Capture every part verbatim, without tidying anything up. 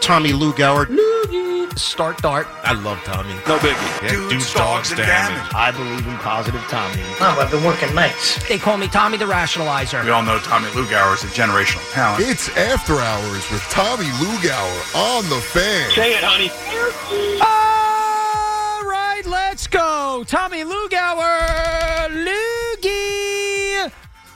Tommy Lugauer. Loogie. Start dart. I love Tommy. No biggie. Yeah, Dudes, dudes, dogs, dogs, and damage. damage. I believe in positive Tommy. Oh, I've been working nights. They call me Tommy the Rationalizer. We all know Tommy Lugauer is a generational talent. It's After Hours with Tommy Lugauer on The Fan. Say it, honey. All right, let's go. Tommy Lugauer. Loogie.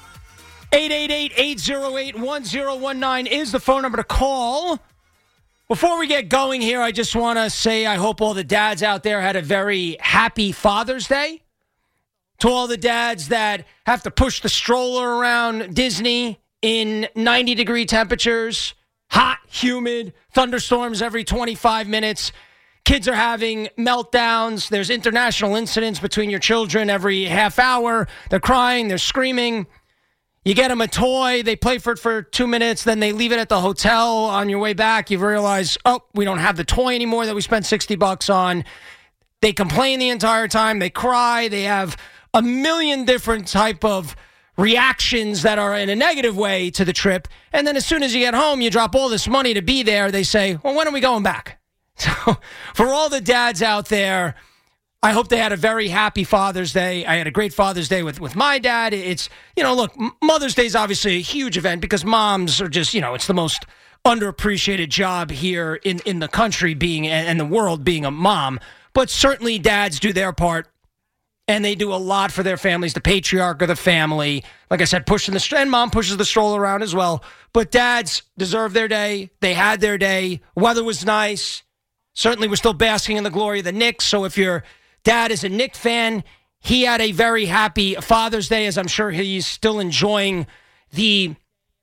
eight eight eight, eight oh eight, one oh one nine is the phone number to call. Before we get going here, I just want to say I hope all the dads out there had a very happy Father's Day. To all the dads that have to push the stroller around Disney in ninety-degree temperatures, hot, humid, thunderstorms every twenty-five minutes. Kids are having meltdowns. There's international incidents between your children every half hour. They're crying. They're screaming. You get them a toy, they play for it for two minutes, then they leave it at the hotel. On your way back, you realize, oh, we don't have the toy anymore that we spent sixty bucks on. They complain the entire time. They cry. They have a million different type of reactions that are in a negative way to the trip. And then as soon as you get home, you drop all this money to be there. They say, well, when are we going back? So for all the dads out there, I hope they had a very happy Father's Day. I had a great Father's Day with, with my dad. It's, you know, look, Mother's Day is obviously a huge event because moms are just, you know, it's the most underappreciated job here in, in the country being, and the world being a mom. But certainly dads do their part, and they do a lot for their families, the patriarch of the family. Like I said, pushing the, and mom pushes the stroller around as well. But dads deserve their day. They had their day. Weather was nice. Certainly we're still basking in the glory of the Knicks. So if you're dad is a Knicks fan, he had a very happy Father's Day, as I'm sure he's still enjoying the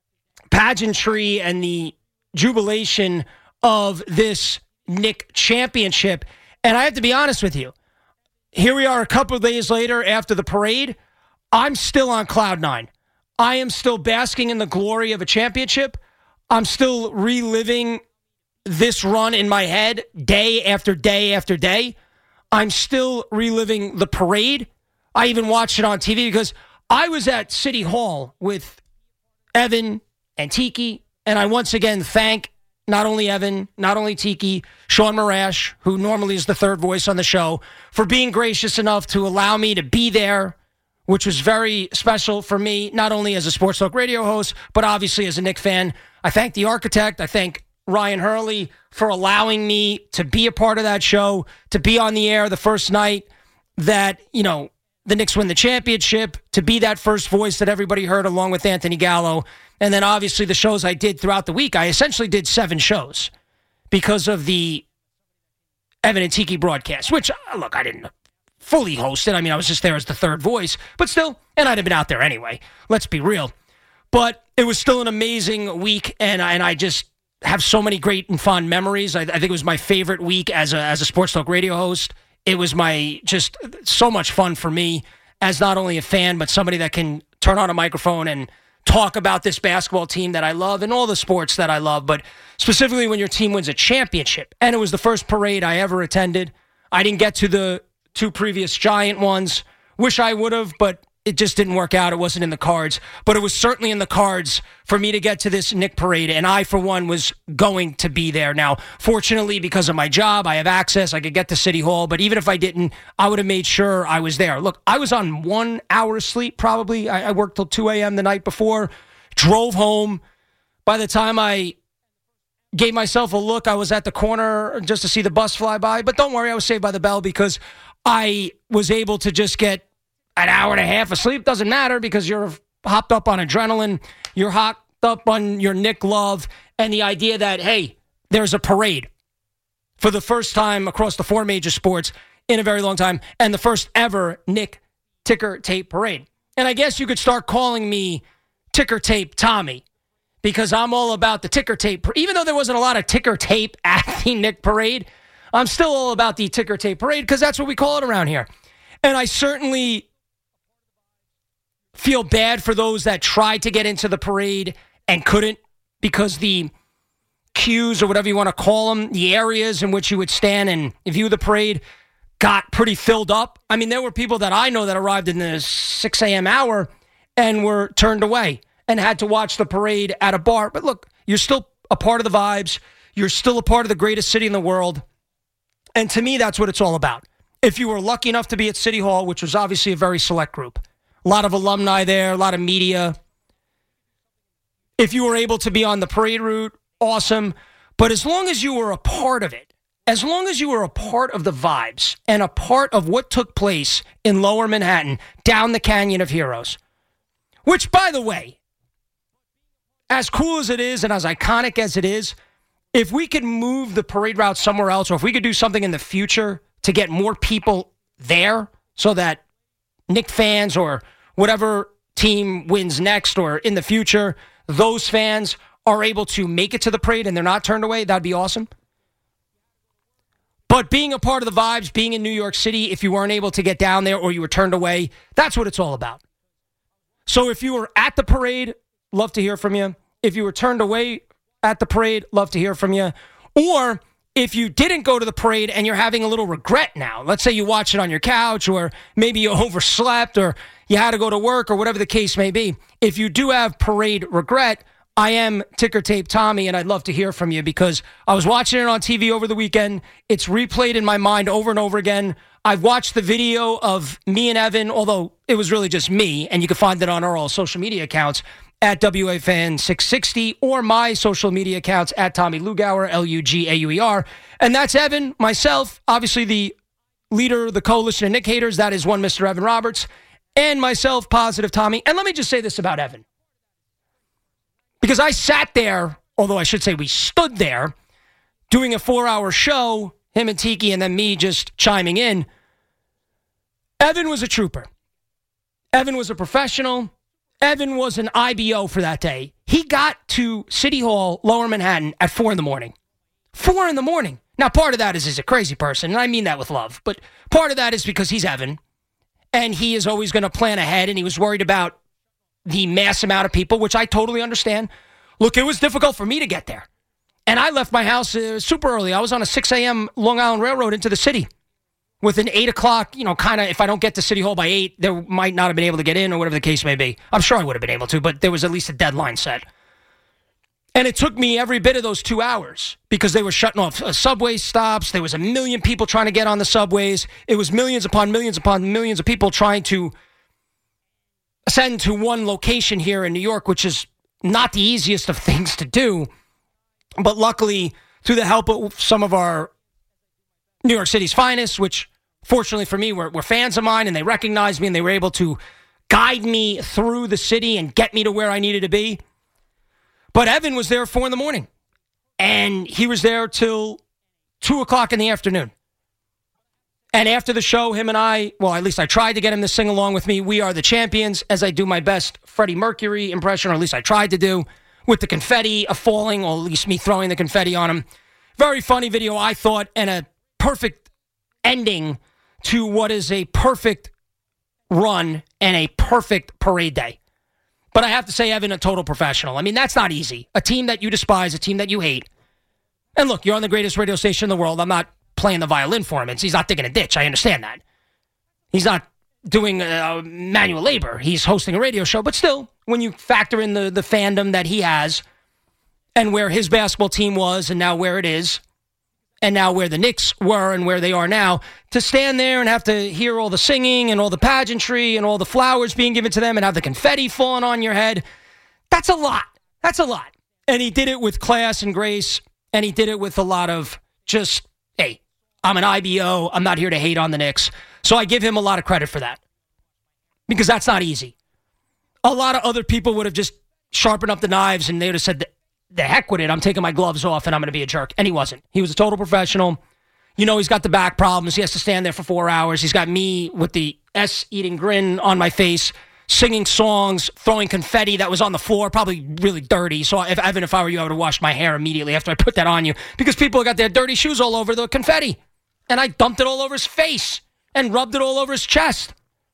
pageantry and the jubilation of this Knicks championship. And I have to be honest with you. Here we are a couple of days later after the parade. I'm still on cloud nine. I am still basking in the glory of a championship. I'm still reliving this run in my head day after day after day. I'm still reliving the parade. I even watched it on T V because I was at City Hall with Evan and Tiki, and I once again thank not only Evan, not only Tiki, Sean Marash, who normally is the third voice on the show, for being gracious enough to allow me to be there, which was very special for me, not only as a Sports Talk radio host, but obviously as a Knicks fan. I thank the architect. I thank Ryan Hurley for allowing me to be a part of that show, to be on the air the first night that, you know, the Knicks win the championship, to be that first voice that everybody heard along with Anthony Gallo. And then obviously the shows I did throughout the week. I essentially did seven shows because of the Evan and Tiki broadcast, which, look, I didn't fully host it. I mean, I was just there as the third voice, but still, and I'd have been out there anyway. Let's be real. But it was still an amazing week, and, and I just have so many great and fond memories. I, I think it was my favorite week as a as a Sports Talk radio host. It was my just so much fun for me as not only a fan, but somebody that can turn on a microphone and talk about this basketball team that I love and all the sports that I love, but specifically when your team wins a championship. And it was the first parade I ever attended. I didn't get to the two previous Giant ones. Wish I would have, but it just didn't work out. It wasn't in the cards. But it was certainly in the cards for me to get to this Knicks parade, and I, for one, was going to be there. Now, fortunately, because of my job, I have access. I could get to City Hall, but even if I didn't, I would have made sure I was there. Look, I was on one hour sleep probably. I, I worked till two a.m. the night before, drove home. By the time I gave myself a look, I was at the corner just to see the bus fly by. But don't worry, I was saved by the bell because I was able to just get an hour and a half of sleep. Doesn't matter because you're hopped up on adrenaline. You're hopped up on your Knick love and the idea that, hey, there's a parade for the first time across the four major sports in a very long time and the first ever Knick ticker tape parade. And I guess you could start calling me Ticker Tape Tommy because I'm all about the ticker tape. Even though there wasn't a lot of ticker tape at the Knick parade, I'm still all about the ticker tape parade because that's what we call it around here. And I certainly feel bad for those that tried to get into the parade and couldn't because the queues or whatever you want to call them, the areas in which you would stand and view the parade got pretty filled up. I mean, there were people that I know that arrived in the six a.m. hour and were turned away and had to watch the parade at a bar. But look, you're still a part of the vibes. You're still a part of the greatest city in the world. And to me, that's what it's all about. If you were lucky enough to be at City Hall, which was obviously a very select group, a lot of alumni there, a lot of media. If you were able to be on the parade route, awesome. But as long as you were a part of it, as long as you were a part of the vibes and a part of what took place in Lower Manhattan, down the Canyon of Heroes, which, by the way, as cool as it is and as iconic as it is, if we could move the parade route somewhere else, or if we could do something in the future to get more people there so that Knicks fans or whatever team wins next or in the future, those fans are able to make it to the parade and they're not turned away, that'd be awesome. But being a part of the vibes, being in New York City, if you weren't able to get down there or you were turned away, that's what it's all about. So if you were at the parade, love to hear from you. If you were turned away at the parade, love to hear from you. Or if you didn't go to the parade and you're having a little regret now, let's say you watch it on your couch or maybe you overslept or you had to go to work or whatever the case may be. If you do have parade regret, I am Ticker Tape Tommy, and I'd love to hear from you because I was watching it on T V over the weekend. It's replayed in my mind over and over again. I've watched the video of me and Evan, although it was really just me, and you can find it on our all social media accounts at W A Fan six sixty or my social media accounts at Tommy Lugauer, L U G A U E R. And that's Evan, myself, obviously the leader of the coalition of Knick haters. That is one Mister Evan Roberts, and myself, Positive Tommy. And let me just say this about Evan. Because I sat there, although I should say we stood there, doing a four-hour show, him and Tiki, and then me just chiming in. Evan was a trooper. Evan was a professional. Evan was an I B O for that day. He got to City Hall, Lower Manhattan, at four in the morning. Four in the morning. Now, part of that is he's a crazy person, and I mean that with love. But part of that is because he's Evan, and he is always going to plan ahead, and he was worried about the mass amount of people, which I totally understand. Look, it was difficult for me to get there. And I left my house uh, super early. I was on a six a.m. Long Island Railroad into the city. With an eight o'clock, you know, kind of, if I don't get to City Hall by eight, there might not have been able to get in or whatever the case may be. I'm sure I would have been able to, but there was at least a deadline set. And it took me every bit of those two hours because they were shutting off uh, subway stops. There was a million people trying to get on the subways. It was millions upon millions upon millions of people trying to send to one location here in New York, which is not the easiest of things to do. But luckily, through the help of some of our New York City's finest, which fortunately for me were, were fans of mine and they recognized me and they were able to guide me through the city and get me to where I needed to be. But Evan was there at four in the morning and he was there till two o'clock in the afternoon. And after the show, him and I, well, at least I tried to get him to sing along with me. We Are the Champions, as I do my best Freddie Mercury impression, or at least I tried to do, with the confetti falling, or at least me throwing the confetti on him. Very funny video, I thought, and a perfect ending to what is a perfect run and a perfect parade day. But I have to say, Evan, a total professional. I mean, that's not easy. A team that you despise, a team that you hate. And look, you're on the greatest radio station in the world. I'm not playing the violin for him. It's, he's not digging a ditch. I understand that. He's not doing uh, manual labor. He's hosting a radio show. But still, when you factor in the, the fandom that he has and where his basketball team was and now where it is, and now where the Knicks were and where they are now, to stand there and have to hear all the singing and all the pageantry and all the flowers being given to them and have the confetti falling on your head, that's a lot. That's a lot. And he did it with class and grace, and he did it with a lot of just, hey, I'm an I B O. I'm not here to hate on the Knicks. So I give him a lot of credit for that because that's not easy. A lot of other people would have just sharpened up the knives and they would have said, the heck with it. I'm taking my gloves off and I'm going to be a jerk. And he wasn't. He was a total professional. You know, he's got the back problems. He has to stand there for four hours. He's got me with the S-eating grin on my face, singing songs, throwing confetti that was on the floor, probably really dirty. So if Evan, if I were you, I would have washed my hair immediately after I put that on you because people got their dirty shoes all over the confetti. And I dumped it all over his face and rubbed it all over his chest.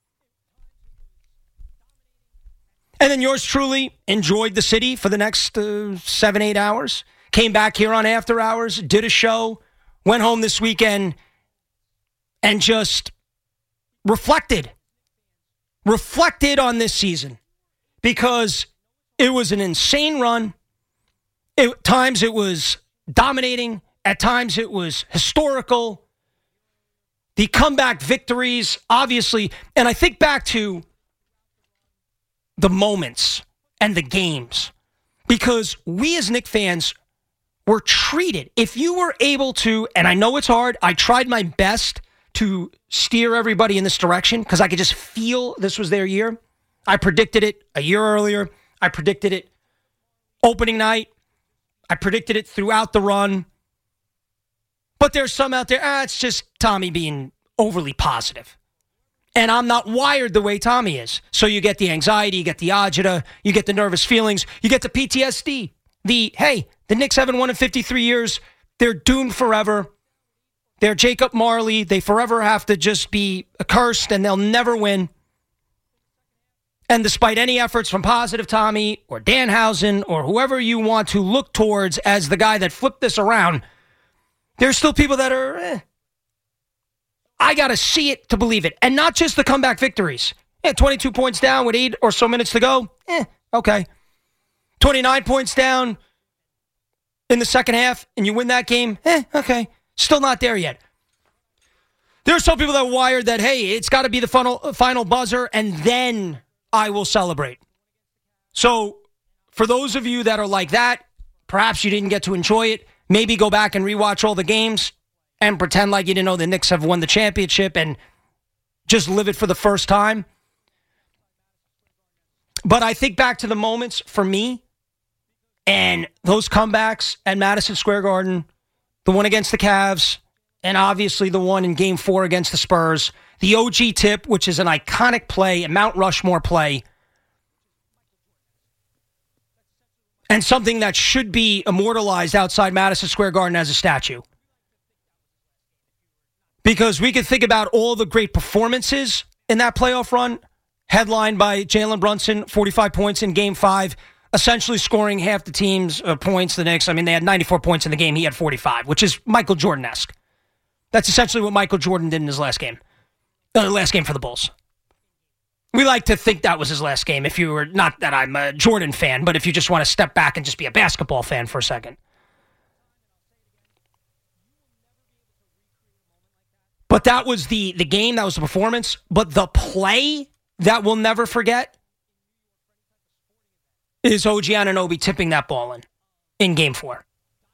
And then yours truly enjoyed the city for the next uh, seven, eight hours. Came back here on After Hours, did a show, went home this weekend, and just reflected. Reflected on this season. Because it was an insane run. At times it was dominating. At times it was historical. The comeback victories, obviously. And I think back to the moments and the games. Because we as Knicks fans were treated. If you were able to, and I know it's hard, I tried my best to steer everybody in this direction because I could just feel this was their year. I predicted it a year earlier. I predicted it opening night. I predicted it throughout the run. But there's some out there, ah, it's just Tommy being overly positive. And I'm not wired the way Tommy is. So you get the anxiety, you get the agita, you get the nervous feelings, you get the P T S D. The, hey, the Knicks haven't won in fifty-three years. They're doomed forever. They're Jacob Marley. They forever have to just be accursed and they'll never win. And despite any efforts from Positive Tommy or Danhausen or whoever you want to look towards as the guy that flipped this around, there's still people that are, eh. I got to see it to believe it. And not just the comeback victories. Yeah, twenty-two points down with eight or so minutes to go. Eh, okay. twenty-nine points down in the second half and you win that game. Eh, okay. Still not there yet. There are some people that are wired that, hey, it's got to be the final, final buzzer and then I will celebrate. So for those of you that are like that, perhaps you didn't get to enjoy it. Maybe go back and rewatch all the games and pretend like you didn't know the Knicks have won the championship and just live it for the first time. But I think back to the moments for me and those comebacks at Madison Square Garden, the one against the Cavs, and obviously the one in Game four against the Spurs. The O G tip, which is an iconic play, a Mount Rushmore play, and something that should be immortalized outside Madison Square Garden as a statue. Because we could think about all the great performances in that playoff run, headlined by Jalen Brunson, forty-five points in Game five, essentially scoring half the team's uh, points the Knicks. I mean, they had ninety-four points in the game. He had forty-five, which is Michael Jordan-esque. That's essentially what Michael Jordan did in his last game. Uh, last game for the Bulls. We like to think that was his last game. If you were, not that I'm a Jordan fan, but if you just want to step back and just be a basketball fan for a second. But that was the, the game, that was the performance. But the play that we'll never forget is O G Anunoby tipping that ball in, in Game four.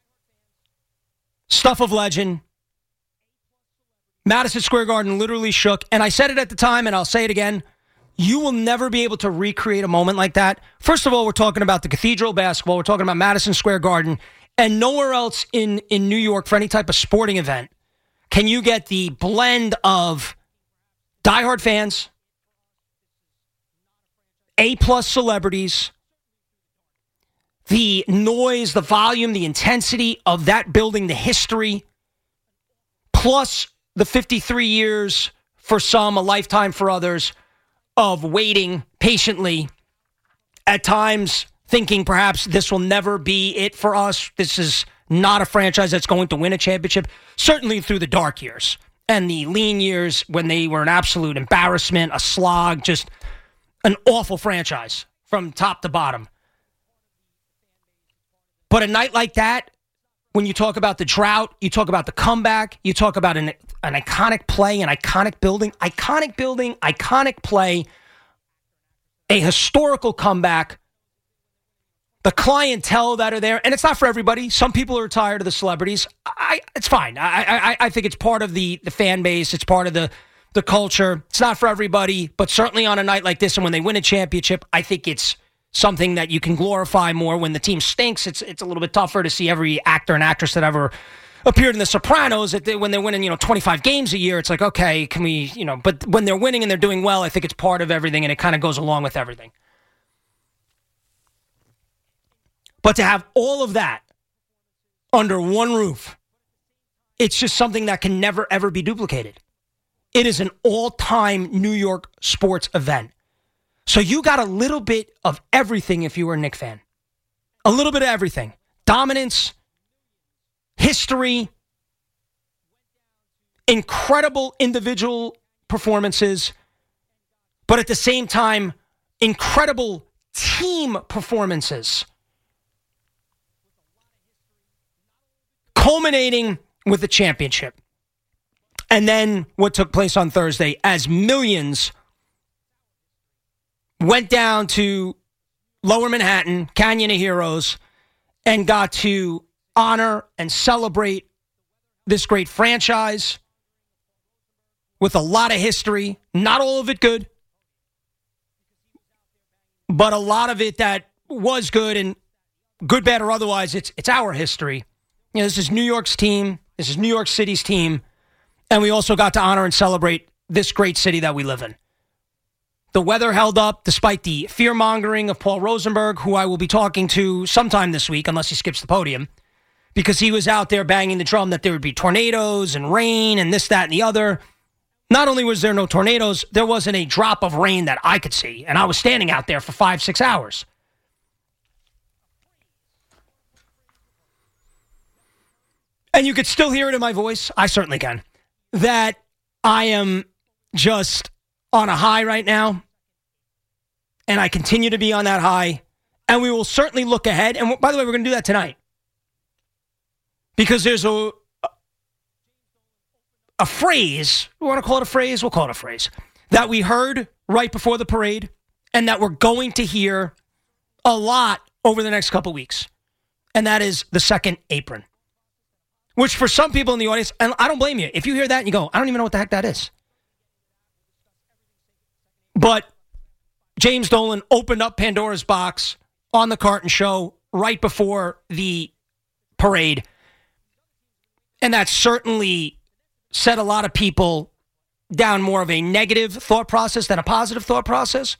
Stuff of legend. Madison Square Garden literally shook. And I said it at the time, and I'll say it again. You will never be able to recreate a moment like that. First of all, we're talking about the Cathedral basketball. We're talking about Madison Square Garden. And nowhere else in, in New York for any type of sporting event can you get the blend of diehard fans, A-plus celebrities, the noise, the volume, the intensity of that building, the history, plus the fifty-three years for some, a lifetime for others, of waiting patiently, at times thinking perhaps this will never be it for us. This is not a franchise that's going to win a championship, certainly through the dark years and the lean years when they were an absolute embarrassment, a slog, just an awful franchise from top to bottom. But a night like that, when you talk about the drought, you talk about the comeback, you talk about an, an iconic play, an iconic building, iconic building, iconic play, a historical comeback, the clientele that are there, and it's not for everybody. Some people are tired of the celebrities. I, it's fine. I, I, I think it's part of the, the fan base. It's part of the, the culture. It's not for everybody, but certainly on a night like this and when they win a championship, I think it's something that you can glorify more. When the team stinks, it's it's a little bit tougher to see every actor and actress that ever appeared in The Sopranos. That they, when they're winning, you know, twenty-five games a year, it's like, okay, can we, you know, but when they're winning and they're doing well, I think it's part of everything and it kind of goes along with everything. But to have all of that under one roof, it's just something that can never, ever be duplicated. It is an all-time New York sports event. So you got a little bit of everything if you were a Knicks fan. A little bit of everything. Dominance, history, incredible individual performances, but at the same time, incredible team performances. culminating with the championship. And then what took place on Thursday as millions went down to Lower Manhattan, Canyon of Heroes, and got to honor and celebrate this great franchise with a lot of history. Not all of it good, but a lot of it that was good, and good, bad, or otherwise, it's it's our history. You know, this is New York's team. This is New York City's team. And we also got to honor and celebrate this great city that we live in. The weather held up despite the fear-mongering of Paul Rosenberg, who I will be talking to sometime this week, unless he skips the podium, because he was out there banging the drum that there would be tornadoes and rain and this, that, and the other. Not only was there no tornadoes, there wasn't a drop of rain that I could see, and I was standing out there for five, six hours. And you could still hear it in my voice. I certainly can. That I am just on a high right now. And I continue to be on that high. And we will certainly look ahead. And by the way, we're going to do that tonight. Because there's a, a phrase, we want to call it a phrase? We'll call it a phrase. That we heard right before the parade. And that we're going to hear a lot over the next couple weeks. And that is the second apron. Which for some people in the audience, and I don't blame you, if you hear that and you go, I don't even know what the heck that is. But James Dolan opened up Pandora's box on the Carton Show right before the parade. And that certainly set a lot of people down more of a negative thought process than a positive thought process.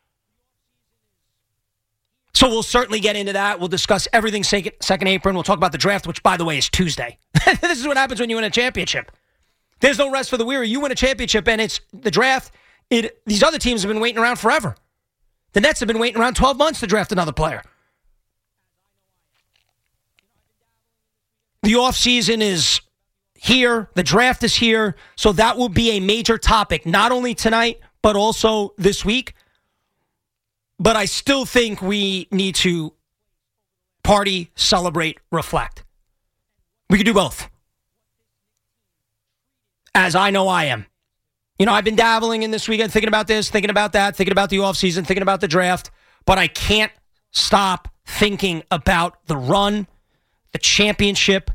So we'll certainly get into that. We'll discuss everything second, second apron. We'll talk about the draft, which, by the way, is Tuesday. This is what happens when you win a championship. There's no rest for the weary. You win a championship, and it's the draft. It These other teams have been waiting around forever. The Nets have been waiting around twelve months to draft another player. The offseason is here. The draft is here. So that will be a major topic, not only tonight, but also this week. But I still think we need to party, celebrate, reflect. We can do both. As I know I am. You know, I've been dabbling in this weekend, thinking about this, thinking about that, thinking about the offseason, thinking about the draft. But I can't stop thinking about the run, the championship,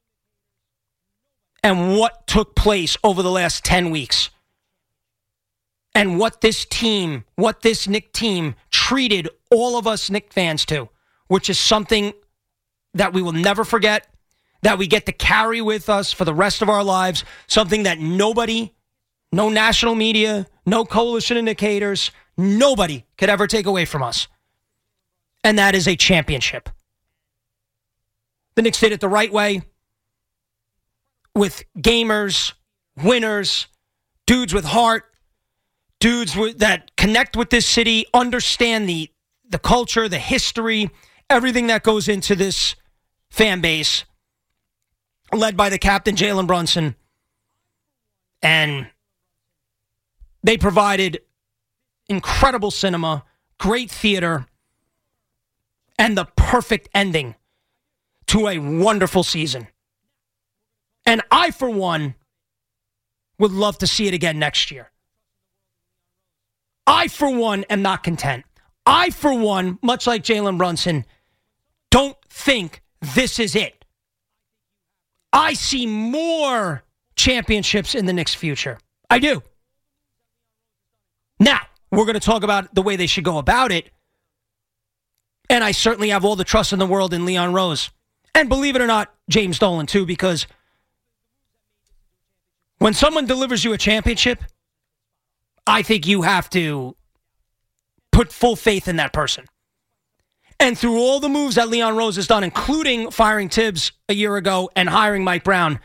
and what took place over the last ten weeks. And what this team, what this Knick team treated all of us Knick fans to, which is something that we will never forget, that we get to carry with us for the rest of our lives, something that nobody, no national media, no coalition indicators, nobody could ever take away from us. And that is a championship. The Knicks did it the right way with gamers, winners, dudes with heart, dudes that connect with this city, understand the, the culture, the history, everything that goes into this fan base, led by the captain, Jalen Brunson. And they provided incredible cinema, great theater, and the perfect ending to a wonderful season. And I, for one, would love to see it again next year. I, for one, am not content. I, for one, much like Jalen Brunson, don't think this is it. I see more championships in the Knicks' future. I do. Now, we're going to talk about the way they should go about it. And I certainly have all the trust in the world in Leon Rose. And believe it or not, James Dolan, too, because when someone delivers you a championship, I think you have to put full faith in that person. And through all the moves that Leon Rose has done, including firing Tibbs a year ago and hiring Mike Brown,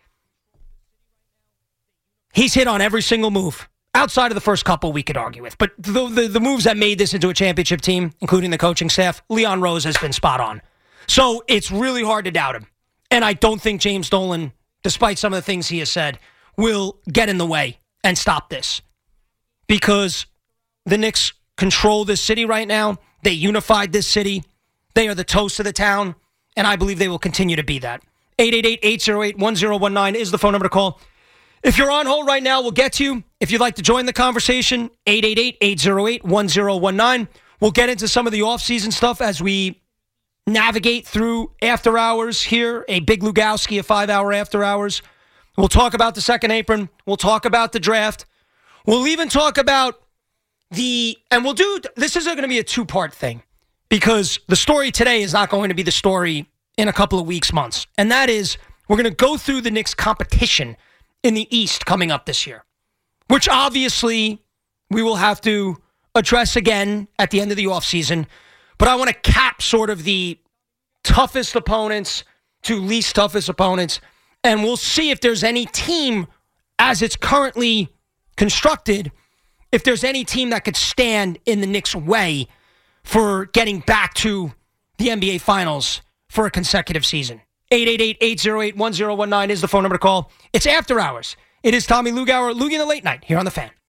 he's hit on every single move. Outside of the first couple we could argue with. But the, the, the moves that made this into a championship team, including the coaching staff, Leon Rose has been spot on. So it's really hard to doubt him. And I don't think James Dolan, despite some of the things he has said, will get in the way and stop this. Because the Knicks control this city right now. They unified this city. They are the toast of the town. And I believe they will continue to be that. eight eight eight, eight oh eight, one oh one nine is the phone number to call. If you're on hold right now, we'll get to you. If you'd like to join the conversation, eight eight eight, eight oh eight, one oh one nine. We'll get into some of the offseason stuff as we navigate through after hours here, a Big Lugowski, a five-hour after hours. We'll talk about the second apron. We'll talk about the draft. We'll even talk about the, and we'll do, this is going to be a two-part thing because the story today is not going to be the story in a couple of weeks, months. And that is, we're going to go through the Knicks competition in the East coming up this year, which obviously we will have to address again at the end of the offseason. But I want to cap sort of the toughest opponents to least toughest opponents, and we'll see if there's any team, as it's currently constructed, if there's any team that could stand in the Knicks' way for getting back to the N B A Finals for a consecutive season. eight eight eight, eight oh eight, one oh one nine is the phone number to call. It's after hours. It is Tommy Lugauer, Loogie in the Late Night, here on The Fan.